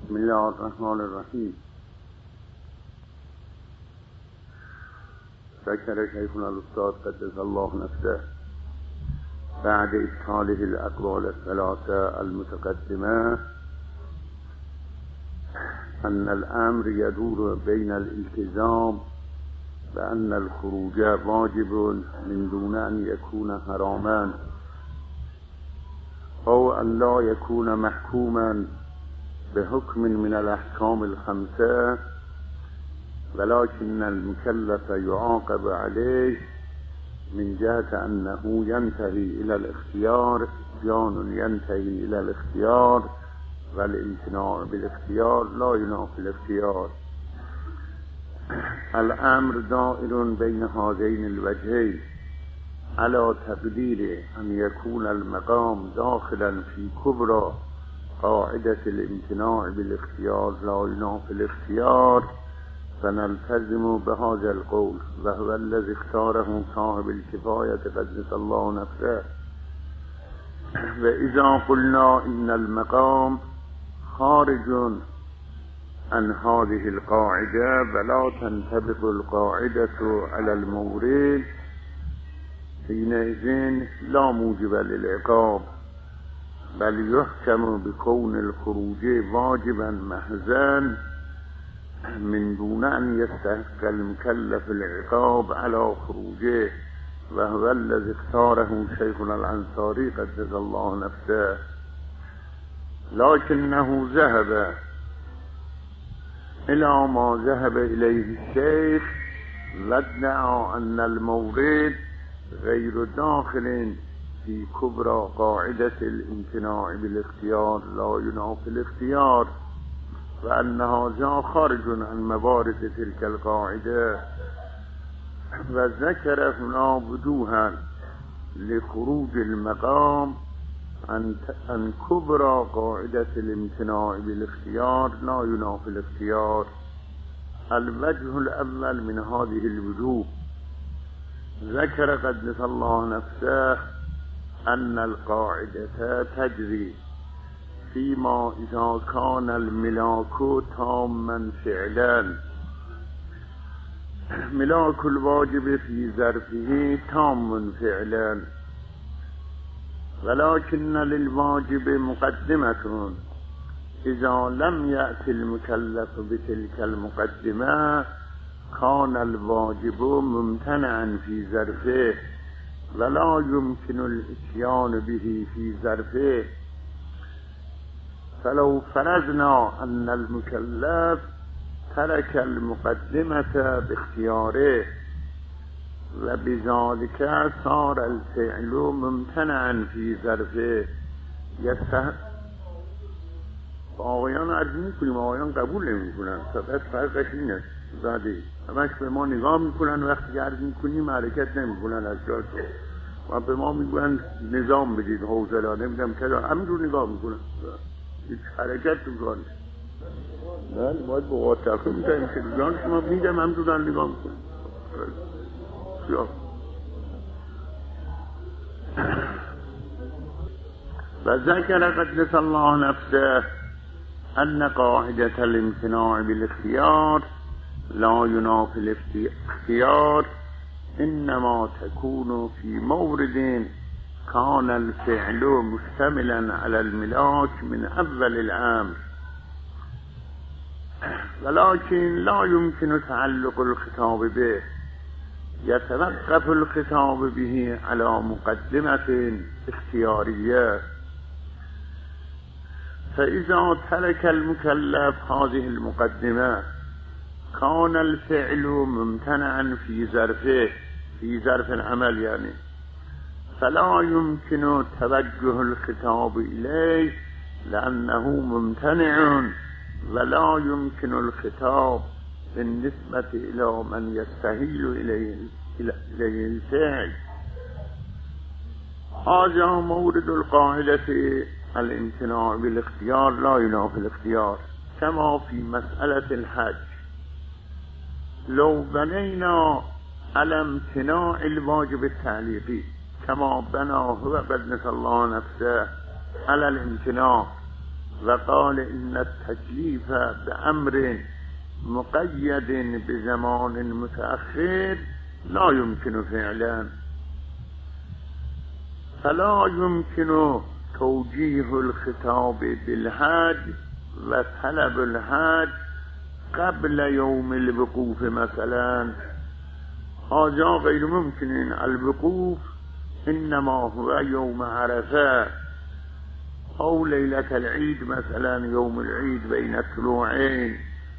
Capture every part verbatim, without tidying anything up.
بسم الله الرحمن الرحیم. ذکر شیخنا الاستاذ قدس الله نفسه بعد إبطاله الأقوال الثلاثة المتقدمة أن الأمر يدور بين الالتزام بأن الخروج واجب من دون أن يكون حراما أو أن لا يكون محكوما بحكم من الأحكام الخمسة، ولكن المكلف يعاقب عليه من جهة أنه ينتهي إلى الاختيار، إتيان ينتهي إلى الاختيار، والامتناع بالاختيار لا ينافي الاختيار. الأمر دائر بين هذين الوجهين على تقدير أن يكون المقام داخلا في كبرى قاعدة الامتناع بالاختيار لا ينافي الاختيار، فنلتزم بهذا القول وهو الذي اختاره صاحب الكفاية قدس الله نفسه. وإذا قلنا إن المقام خارج عن هذه القاعدة ولا تنطبق القاعدة على المورد، حينئذ لا موجب للعقاب، بل يحكم بكون الخروج واجبا محضا من دون أن يستحق المكلف العقاب على خروجه، وهو الذي اختاره شيخنا الأنصاري قدس الله نفسه. لكنه ذهب إلى ما ذهب إليه الشيخ وادعى أن المورد غير داخل في كبرى قاعدة الامتناع بالاختيار لا ينافي الاختيار، وأن هذا خارج عن موارد تلك القاعدة. وذكر هنا وجوها لخروج المقام عن كبرى قاعدة الامتناع بالاختيار لا ينافي الاختيار. الوجه الأول من هذه الوجوه ذكر قدس الله نفسه أن القاعدة تجري فيما إذا كان الملاك تاما فعلا. ملاك الواجب في ظرفه تام فعلا، ولكن للواجب مقدمة إذا لم يأتي المكلف بتلك المقدمة كان الواجب ممتنعا في ظرفه ولا يمكن الاتيان به في ظرفه. فلو فرضنا أن المكلف ترك المقدمة باختياره وبذلك صار الفعل ممتنعا في ظرفه يستحق. آقایان عرض میکنیم آقایان قبول نمی کنن، فقط فرقش اینه زاده همش به ما نگاه میکنن، وقتی عرض میکنیم حرکت نمی کنن از جاشون و به ما میگوین نظام بدید حوزلا نمیدم چرا همینجور نگاه میکنن، هیچ حرکت تو کار نیست. نه باید با قاطعه میکنیم که جان شما میدم همینجور نگاه میکنیم. و ذکر قدس الله نفسه أن قاعدة الامتناع بالاختيار لا ينافي الاختيار إنما تكون في مورد كان الفعل مشتملا على الملاك من أول الأمر، ولكن لا يمكن تعلق الخطاب به، يتوقف الخطاب به على مقدمة اختيارية. فإذا ترك المكلف هذه المقدمة كان الفعل ممتنعا في ظرفه، في ظرف العمل يعني، فلا يمكن توجه الخطاب إليه لأنه ممتنع، ولا يمكن الخطاب بالنسبة إلى من يستهيل إليه, إليه الفعل. هذا مورد القاعدة الامتناع بالاختيار لا ينافي الاختيار، كما في مسألة الحج. لو بنينا على امتناع الواجب كما بنى هو قدس الله نفسه على الامتناع و قال ان التکلیف بأمر مقید بزمان متأخر لا يمكن فعلا، فلا يمكن توجیه الخطاب بالحج و طلب الحج قبل یوم الوقوف مثلا. هذا غیر ممکن. الوقوف انما هو یوم عرفه او لیلة العید مثلا، یوم العید بین الطلوعین.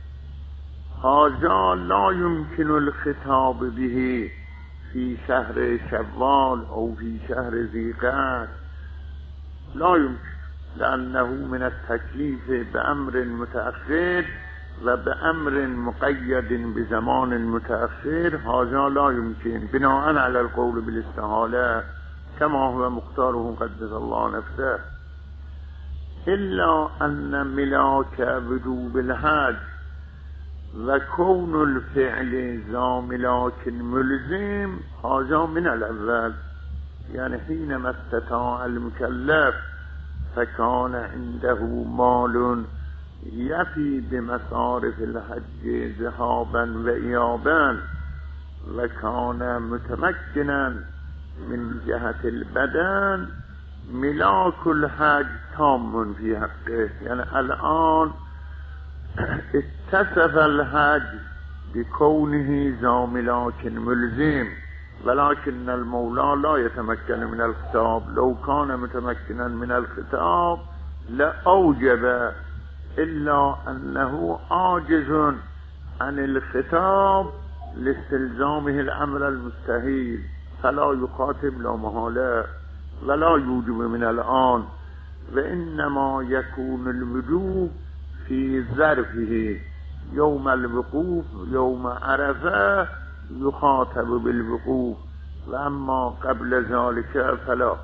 هذا لا يمكن الخطاب به في شهر شوال او في شهر ذی قعد، لا يمكن، لأنه من التكليف بأمر متأخر و بأمر مقید بزمان متأخر. هذا لا يمكن بناء على القول بالاستحالة كما هو مختاره قدس الله نفسه، إلا أن ملاك وجوب الحج و كون الفعل ذا ملاك ملزم هذا من الأول، يعني حينما استطاع المكلف فكان عنده مال يفي بمصارف الحج ذهابا وإيابا وكان متمكنا من جهة البدن، ملاك الحج تام في حقه. يعني الآن اتصف الحج بكونه ذا ملاك ملزم، ولكن المولى لا يتمكن من الخطاب. لو كان متمكنا من الخطاب لأوجب، إلا أنه عاجز عن الخطاب لاستلزامه الأمر المستحيل، فلا يخاطب لا محالة ولا يوجب من الآن، وإنما يكون الوجوب في ظرفه يوم الوقوف يوم عرفة يخاطب بالوقوف، وأما قبل ذلك فلا.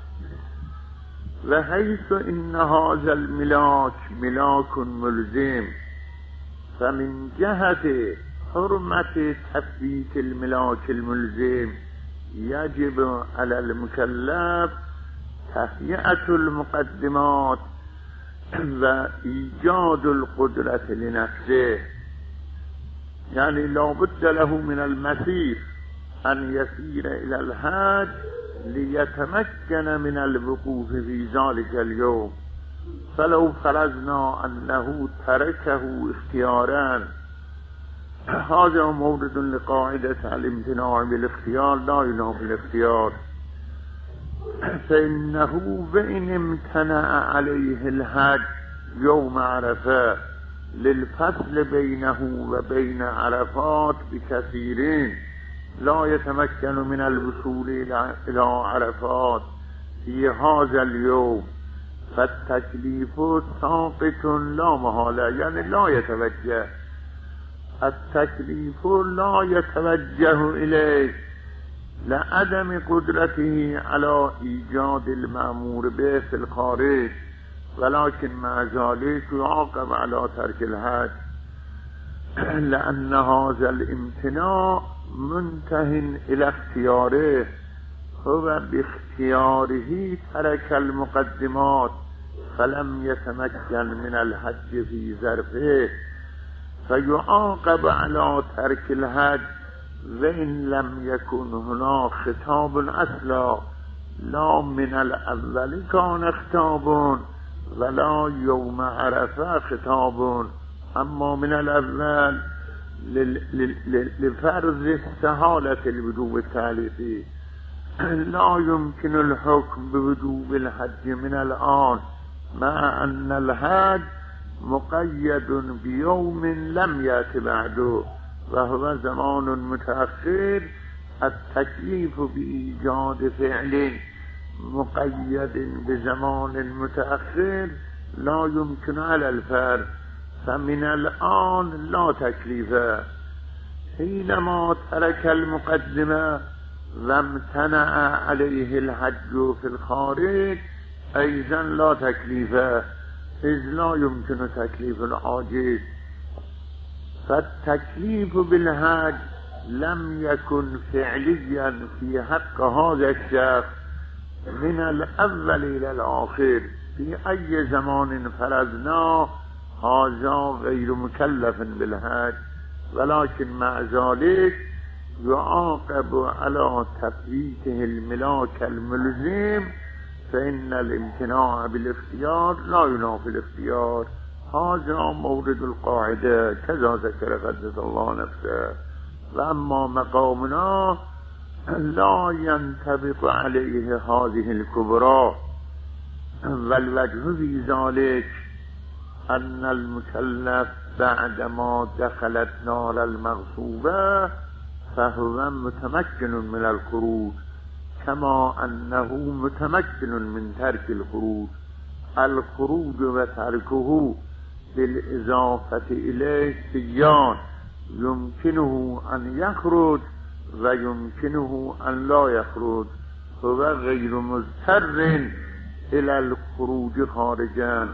وحيث إن هذا الملاك ملاك ملزم، فمن جهة حرمة تثبيت الملاك الملزم يجب على المكلف تهيئة المقدمات و ایجاد القدرة لنفسه. يعني لا بد له من المسير أن يسير إلى الحج ليتمكن من الوقوف في ذلك اليوم. فلو فرضنا أنه تركه اختيارا، هذا مورد لقاعدة الامتناع بالاختيار لا ينام بالاختيار، فإنه وإن امتنع عليه الحج يوم عرفة للفصل بينه وبين عرفات بكثيرين لا يتمكن من الوصول إلى عرفات في هذا اليوم، فالتكليف ساقط لا محالة. يعني لا يتوجه التكليف لا يتوجه إليه لعدم قدرته على إيجاد المأمور به في الخارج، ولكن مع ذلك يعاقب على ترك الحج، لأن هذا الامتناع منتهٍ إلى اختياره. هو باختياره ترك المقدمات فلم يتمكن من الحج في ظرفه، فيعاقب على ترك الحج وإن لم يكن هناك خطاب أصلا، لا من الأول كان خطاب ولا يوم عرفة خطاب، أما من الأول لفرض استحالة الوجوب التعليقي. لا يمكن الحكم بوجوب الحج من الآن، مع أن الحج مقيد بيوم لم يأت بعده وهو زمان متأخر. التكليف بإيجاد فعل مقيد بزمان متأخر لا يمكن على الفرد، فمن الآن لا تكليف. حينما ترك المقدمة وامتنع عليه الحج في الخارج أيضا لا تكليف، إذ لا يمكن تكليف العاجز. فالتكليف بالحج لم يكن فعليا في حق هذا الشخص من الأول إلى الآخر، فی ای زمان فرضنا هذا غیر مکلف بالحج ولكن مع ذلك يعاقب على تفويته الملاك الملزم فإن الامتناع بالاختيار لا ينافي الاختيار. هذا مورد القاعدة كذا ذكر قدس الله نفسه. وأما مقامنا لا ينطبق عليه هذه الكبرى، والوجه في ذلك أن المكلف بعدما دخلت نار المغصوبة فهو متمكن من الخروج كما أنه متمكن من ترك الخروج. الخروج وتركه بالإضافة إليه سيان، يمكنه أن يخرج ويمكنه أن لا يخرج، هو غير مضطر إلى الخروج خارجا،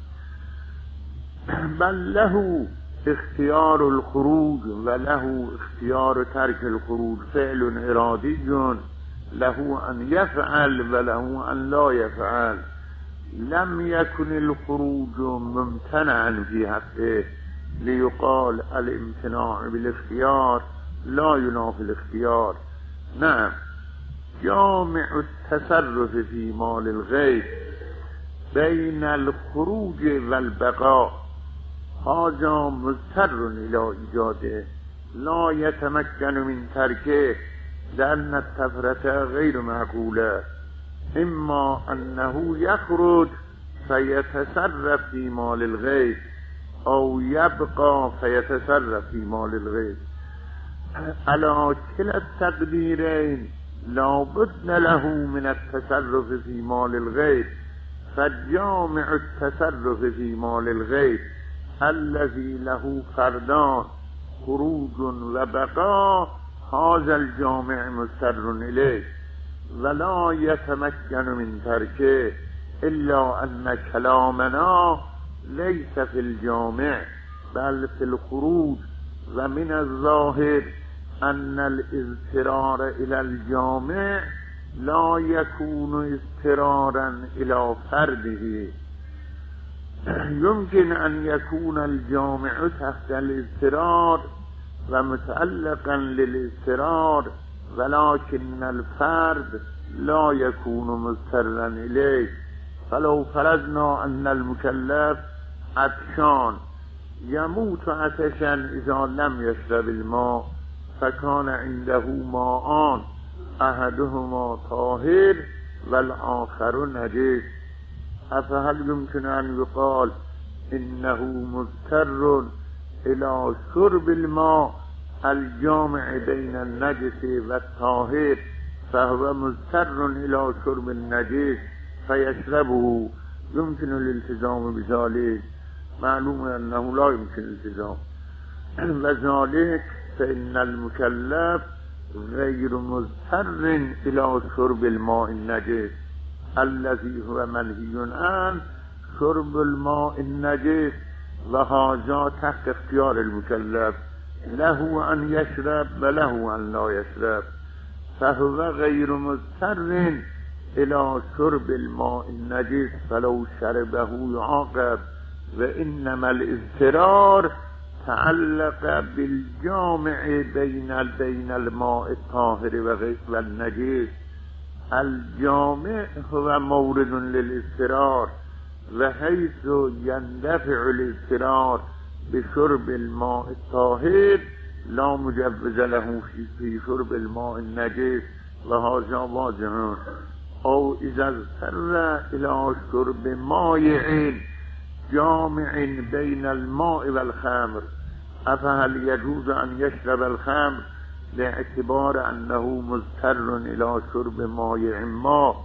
بل له اختيار الخروج وله اختيار ترك الخروج. فعل إرادي له أن يفعل وله أن لا يفعل. لم يكن الخروج ممتنعا في حقه ليقال الامتناع بالاختيار لا ينافي الاختيار. نعم، جامع التصرف في مال الغير بين الخروج والبقاء هذا مضطر إلى إيجاده لا يتمكن من تركه لأن التفرقة غير معقولة. إما أنه يخرج فيتصرف في مال الغير أو يبقى فيتصرف في مال الغير. على كلا التقديرين لا بد له من التصرف في مال الغير. فالجامع التصرف في مال الغير الذي له فردان خروج وبقاء هذا الجامع مضطر إليه ولا يتمكن من تركه، إلا أن كلامنا ليس في الجامع بل في الخروج. ومن الظاهر أن الاضطرار إلى الجامع لا يكون اضطرارا إلى فرده. يمكن أن يكون الجامع تحت الاضطرار ومتعلقا للاضطرار ولكن الفرد لا يكون مضطرا إليه. فلو فرضنا أن المكلف عطشان يموت عطشا إذا لم يشرب الماء فكان عنده ماءان أحدهما طاهر والآخر نجس، أفهل يمكن أن يقال إنه مضطر إلى شرب الماء الجامع بين النجس والطاهر فهو مضطر إلى شرب النجس فيشربه؟ يمكن الالتزام بذلك؟ معلوم أنه لا يمكن الالتزام. وذلك فإن المكلف غير مضطر إلى شرب الماء النجس الذي هو منهي عنه شرب الماء النجس، وهذا تحت اختيار المكلف، له أن يشرب وله أن لا يشرب، فهو غير مضطر إلى شرب الماء النجس فلو شربه يعاقب. وإنما الاضطرار تعلق بالجامع بين بين الماء الطاهر والنجس. الجامع هو مورد للاضطرار، وحيث يندفع الاضطرار بشرب الماء الطاهر لا مجوز له في شرب الماء النجس، وهذا واضح. أو إذا اضطر إلى شرب مائع جامع بين الماء والخمر أفهل يجوز أن يشرب الخمر باعتبار أنه مضطر إلى شرب مائع ماء،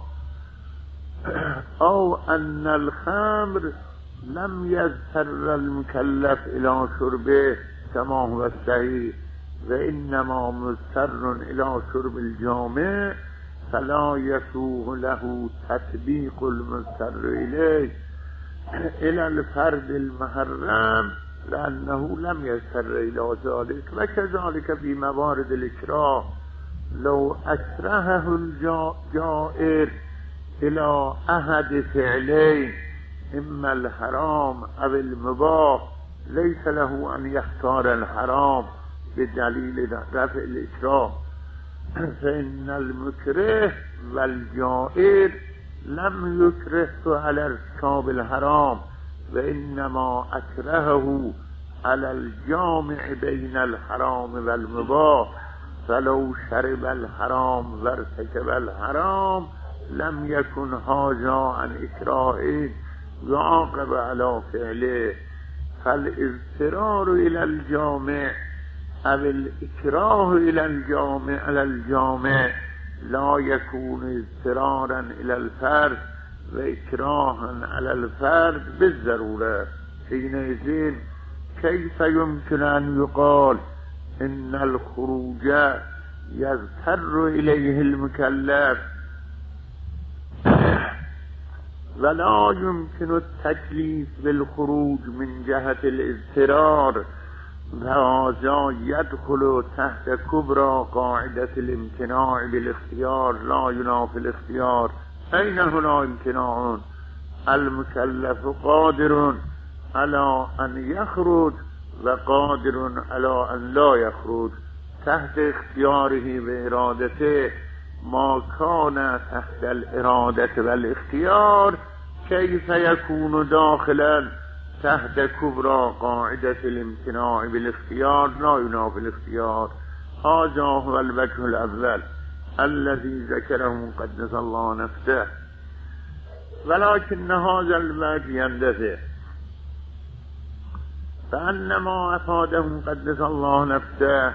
أو أن الخمر لم يضطر المكلف إلى شربه كما هو الصحيح، وإنما مضطر إلى شرب الجامع فلا يسوغ له تطبيق المضطر إليه إلى الفرد المحرم لأنه لم يضطر إلى ذلك. وكذلك في موارد الإكراه لو أكرهه الجائر إلى أحد فعلين اما الحرام او المباح ليس له ان يختار الحرام بدلیل رفع الاکراه، فإن المكره والجائر لم يكره على ارتكاب الحرام وإنما أكرهه على الجامع بين الحرام والمباح، فلو شرب الحرام وارتكب الحرام لم يكن هذا عن إكراه يعاقب على فعله، فالاضطرار إلى الجامع او الاکراه الى الجامع على الجامع لا يكون اضطرارا الى الفرد و اکراها على الفرد بالضروره. حينئذ كيف يمكن ان يقال ان الخروج يضطر اليه المكلف ولا يمكن التكليف بالخروج من جهة الاضطرار، وهذا يدخل تحت كبرى قاعدة الامتناع بالاختيار لا ينافي الاختيار. أين هنا امتناع؟ المكلف قادر على أن يخرج وقادر على أن لا يخرج، تحت اختياره وإرادته. ما كان تحت الإرادة والاختيار كيف يكون داخلا تحت كبرى قاعدة الامتناع بالاختيار لا ينافي الاختيار؟ هذا هو الوجه الأول الذي ذكره قدس الله نفسه، ولكن هذا الوجه يندفع، فأن ما أفاده قدس الله نفسه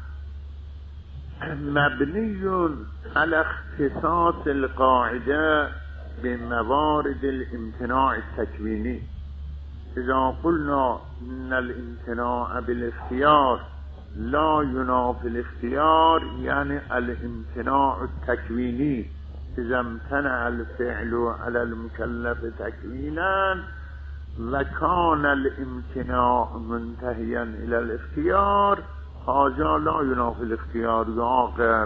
مبني على اختصاص القاعدة بموارد الامتناع التكويني. إذا قلنا إن الامتناع بالاختيار لا ينافي الاختيار يعني الامتناع التكويني، إذا امتنع الفعل على المكلف تكوينا وكان الامتناع منتهيا إلى الاختيار هذا لا ينافي الاختيار يعاقب.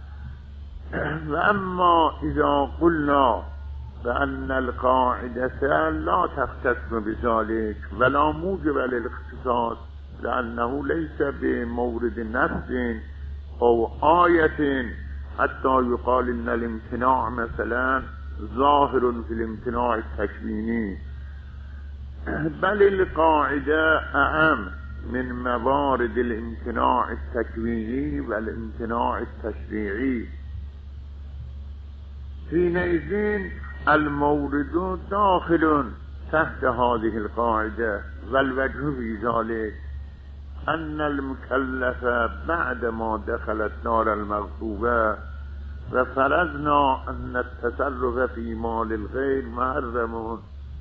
وأما إذا قلنا بأن القاعدة لا تختص بذلك ولا موجب للاختصاص لأنه ليس بمورد نص أو آية حتى يقال إن الامتناع مثلا ظاهر في الامتناع التكويني، بل القاعدة أعم من موارد الامتناع التكويني والامتناع التشريعي. حينئذ المورد داخل تحت هذه القاعدة، والوجه في ذلك أن المكلف بعدما دخلت نار المغصوبة وفرضنا أن التصرف في مال الغير محرم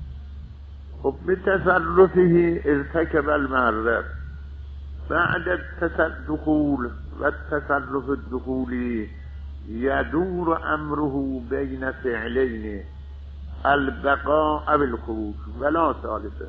وبتصرفه ارتكب المحرم، بعد الدخول والتصرف الدخولي يدور أمره بين فعلين البقاء أو الخروج ولا ثالثة،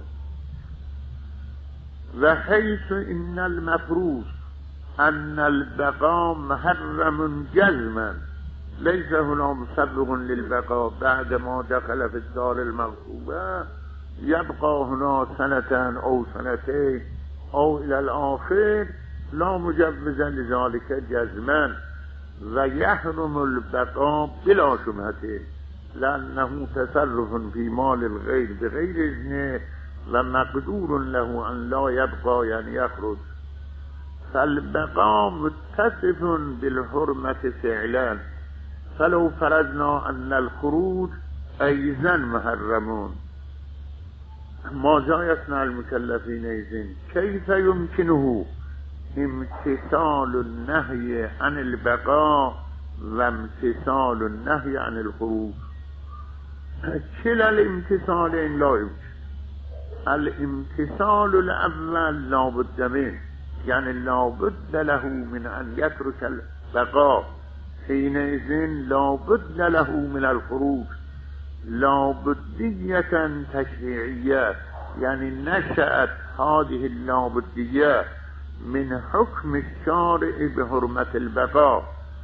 وحيث إن المفروض أن البقاء محرم جزما ليس هنا مسبق للبقاء بعدما دخل في الدار المغصوبة، يبقى هنا سنة أو سنتين أو إلى الآخر لا مجوزا لذلك جزما، ويحرم البقاء بلا شبهة لأنه تصرف في مال الغير بغير إذنه ومقدور له أن لا يبقى يعني يخرج، فالبقاء متصف بالحرمة فعلا، فلو فرضنا أن الخروج أيضا محرمون ماذا يصنع المكلفين إذن؟ كيف يمكنه امتثال النهي عن البقاء وامتثال النهي عن الخروج؟ كلا الامتثالين لا يمكن. الامتثال الأول لا بد منه، يعني لا بد له من أن يترك البقاء، حينئذ لا بد له من الخروج، لا بدية تشريعية، يعني نشأت هذه اللابدية من حكم الشارع بحرمة البقاء،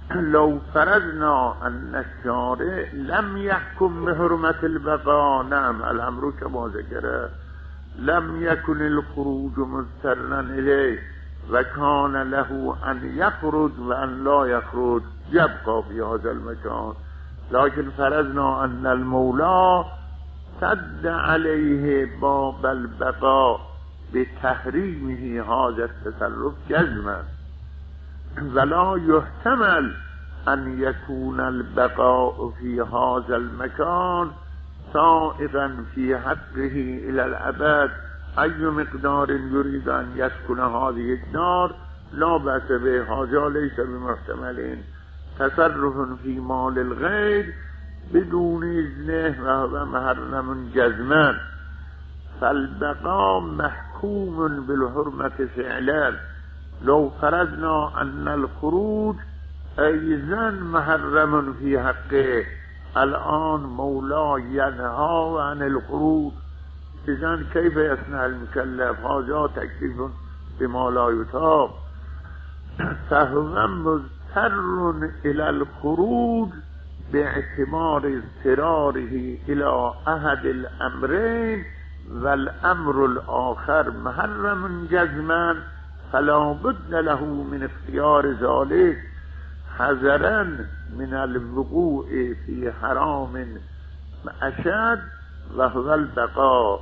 لو فرضنا ان الشارع لم يحكم بحرمت البقاء، نعم الامر كما ذكر، لم يكن الخروج مضطرا اليه و كان له ان يخرج و ان لا يخرج يبقى في هذا المكان، لكن فرضنا ان المولى سد عليه باب البقاء بتحریمه هذا التصرف جزما، ولا يحتمل ان يكون البقاء في هذا المكان سائغا في حقه الى الابد، اي مقدار يريد ان يسكن هذه الدار لا بأس به، هذا ليس بمحتمل. تصرف في مال الغير بدون اذنه وهو محرم جزما، فالبقاء محكوم بالحرمة فعلا. لو فرضنا ان الخروج ايضا محرم في حقه، الان مولا ينهى عن الخروج، اذن كيف يصنع المكلف؟ هذا تكليف بما لا يطاق، فهو مضطر الى الخروج باعتبار اضطراره الى احد الامرين، والامر الاخر محرم جزما، فلا بد له من اختیار ذلك حذرا من الوقوع في حرام اشد وهو البقاء.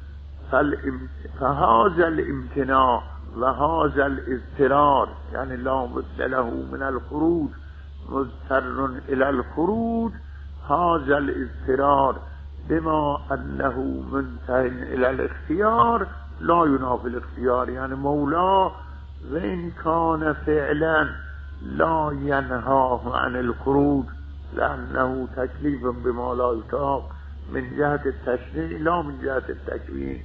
فهذا الامتناع وهذا الاضطرار، يعني لا بد له من الخروج مضطر الى الخروج، هذا الاضطرار بما انه منتهي الى الاختيار لا ينافي الاختيار، يعني مولا وإن كان فعلا لا ينهاه عن الخروج لأنه تكليف بما لا يطاق من جهة التشريع لا من جهة التكوين،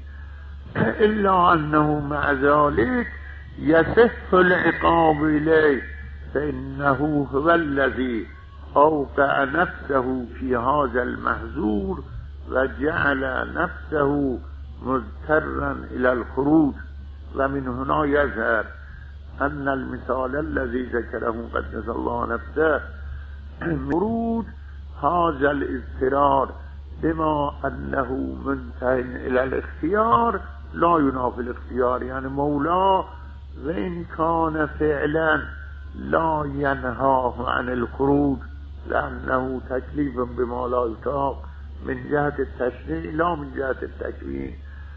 إلا أنه مع ذلك يصح العقاب إليه، فإنه هو الذي أوقع نفسه في هذا المحظور وجعل نفسه مضطرا الى الخروج. ومن هنا يظهر ان المثال الذي ذكره قدس الله نفسه ورود هذا الاضطرار بما انه منتهي الى الاختيار لا ينافي الاختيار، يعني مولا وان كان فعلا لا ينهاه عن الخروج لانه تكليف بما لا يطاق من جهة التشريع لا من جهة التكوين،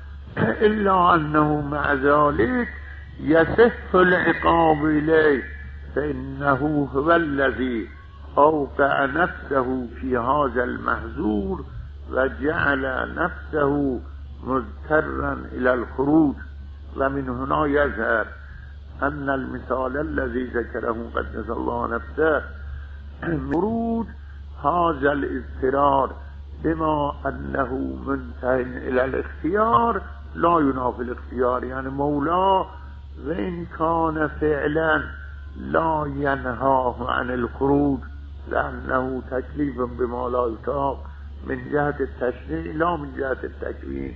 إلا أنه مع ذلك يصح العقاب إليه، فإنه هو الذي أوقع نفسه في هذا المحظور وجعل نفسه مضطرا إلى الخروج. ومن هنا يظهر أن المثال الذي ذكره قدس الله نفسه ورود هذا الاضطرار بما أنه منتهي إلى الاختيار لا ينافي الاختيار، يعني مولا وإن كان فعلا لا ينهاه عن الخروج لأنه تكليف بما لا يطاق من جهة التشريع لا من جهة التكوين،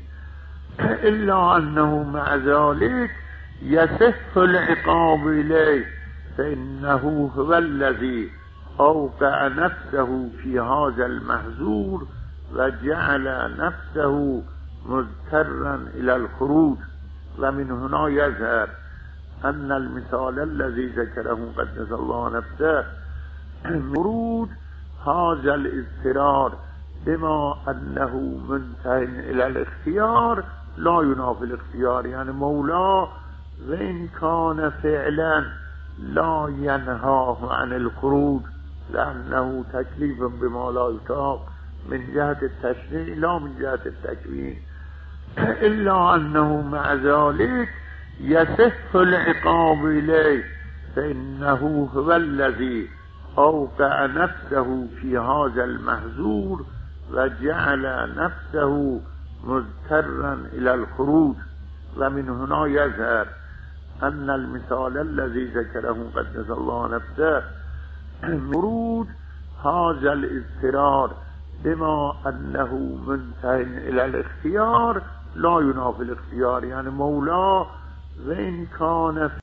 إلا أنه مع ذلك يصح العقاب إليه، فإنه هو الذي أوقع نفسه في هذا المحظور وجعل نفسه مضطرا إلى الخروج. ومن هنا يظهر أن المثال الذي ذكره قدس الله نفسه ورود هذا الاضطرار بما أنه منتهي إلى الاختيار لا ينافي الاختيار، يعني مولا وإن كان فعلا لا ينهاه عن الخروج لأنه تكليف بما لا يطاق من جهة التشريع لا من جهة التكوين، إلا أنه مع ذلك يصح العقاب إليه، فإنه هو الذي أوقع نفسه في هذا المحظور وجعل نفسه مضطرا إلى الخروج. ومن هنا يظهر أن المثال الذي ذكره قدس الله نفسه ورود هذا الاضطرار بما أنه منتهي إلى الاختيار لا ينافي الاختيار، يعني مولا وإن كان